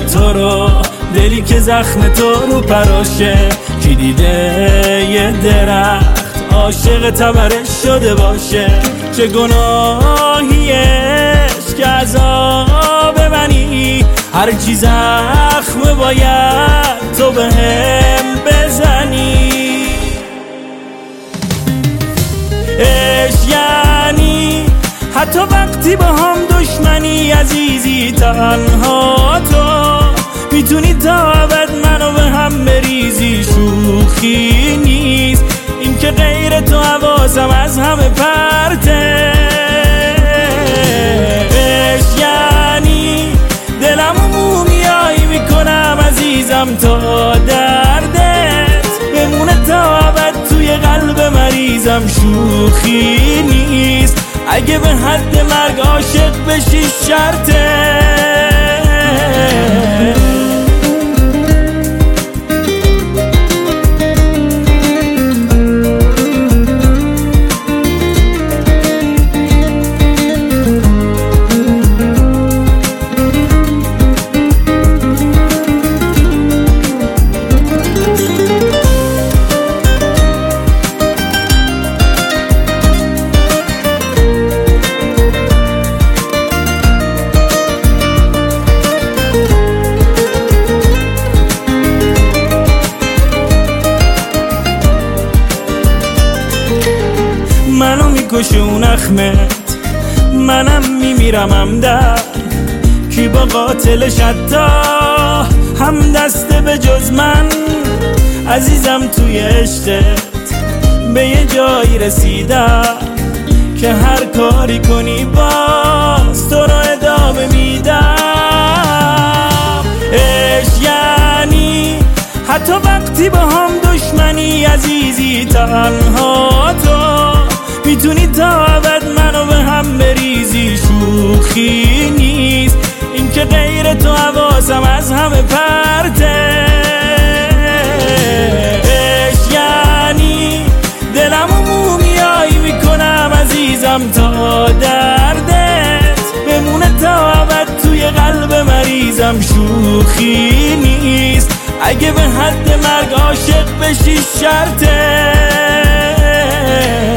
تو رو، دلی که زخم تو رو پراشه. کی دیده یه درخت عاشق تبرش شده باشه؟ چه گناهیش که عذاب منی، هر چی زخم باید تو بهم بزنی. عشق یعنی حتی وقتی با هم دشمنی، عزیزی تنها تو میتونی تا ابد منو به هم بریزی. شوخی نیست این که غیر تو حواسم از همه پرته. عشق یعنی دلمو مومیایی میکنم عزیزم تا دردت بمونه تا ابد توی قلب مریضم. شوخی نیست اگه به حد مرگ عاشق بشی شرطه. منو میکشه اون اخمت، منم میمیرم همدم. کی با قاتلش حتی هم دسته به جز من؟ عزیزم توی عشقت به یه جایی رسیدم که هر کاری کنی باز تو رو ادامه میدم. عشق یعنی حتی وقتی با هم دشمنی، عزیزی تنها تو میتونی تا ابد منو به هم بریزی. شوخی نیست این که غیر تو حواسم از همه پرته. عشق یعنی دلمو مومیایی میکنم عزیزم تا دردت بمونه تا ابد توی قلب مریضم. شوخی نیست اگه به حد مرگ عاشق بشی شرطه.